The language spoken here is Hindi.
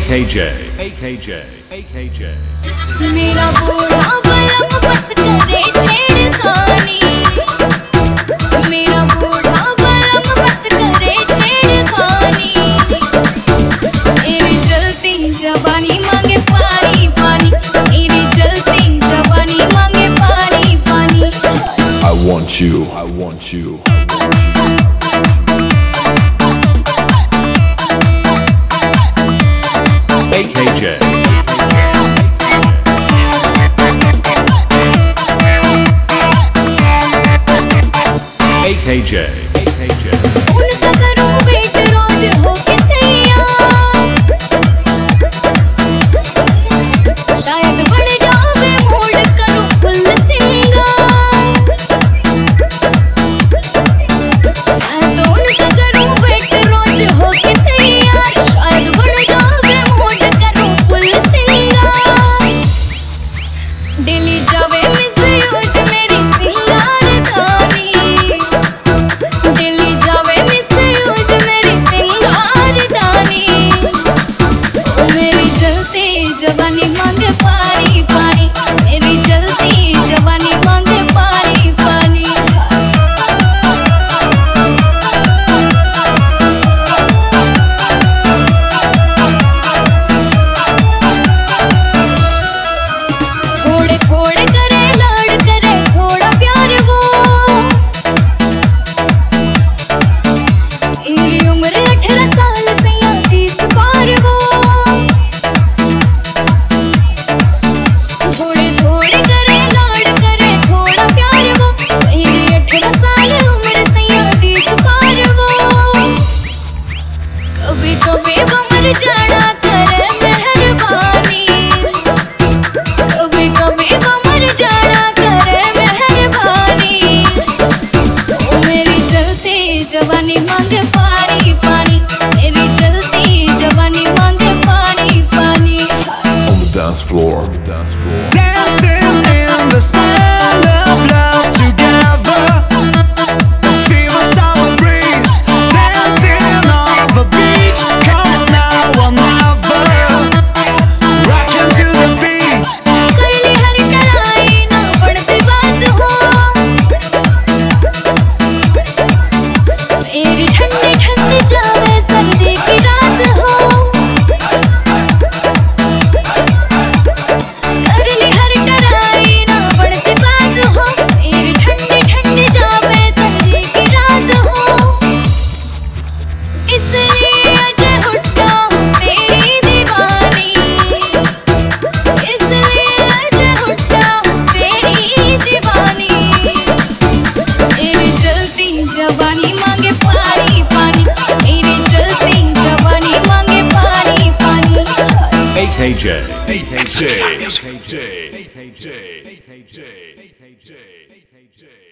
AKJ मेरा बूढ़ा बलम बस करे छेड़खानी, मेरा बूढ़ा बलम बस करे छेड़खानी। मेरी जलती जवानी मांगे पानी पानी, मेरी जलती जवानी मांगे पानी पानी। I want you, I want you। AKJ उनका करूं वेट रोज होके तैयार, शायद बढ़ जावे मूड करूं फुल सिंगार। मैं तो उनका करूं वेट रोज होके तैयार, शायद बढ़ जावे मूड करूं फुल सिंगार। डेली जावे मिस यूज मेरी सिंगार दानी, दिल्ली जावे मिस यूज मेरी सिंगार दानी। ओ मेरी जलती जवानी मांगे पानी पानी, मेरी जलती जवानी मांगे पानी पानी। थोड़े थोड़े करे लाड करे थोड़ा प्यार वो, मेरी उम्र 18 साल सैया 30 पार वो। थोड़े थोड़े करे लाड करे थोड़ा प्यार वो, मेरी 18 साल उम्र सैया 30 पार वो। कभी कभी वो मर जाना करे मेहरबानी, कभी कभी वो मर जाना करे मेहरबानी। ओ मेरी जलती जवानी मांगे पानी पानी, मेरी जलती जवानी मांगे पानी पानी। On the dance floor, Dancing in the sun of love together, feel the summer breeze. Dancing on the beach, come on now or never. Rocking to the beat. कर ली हर कराई ना पड़ती बात हो, मेरी ठंडी ठंडी जावे सर्दी की रात हो। कर ली हर कराई ना पड़ती बात हो, मेरी ठंडी ठंडी जावे सर्दी की रात हो। इसलिए अजय हुड्डा हूँ तेरी दीवानी, इसलिए अजय हुड्डा हूँ तेरी दीवानी। मेरी जलती जवानी मांगे पानी पानी, मेरी जलती जवानी मांगे पानी पानी। AKJ DJ, AKJ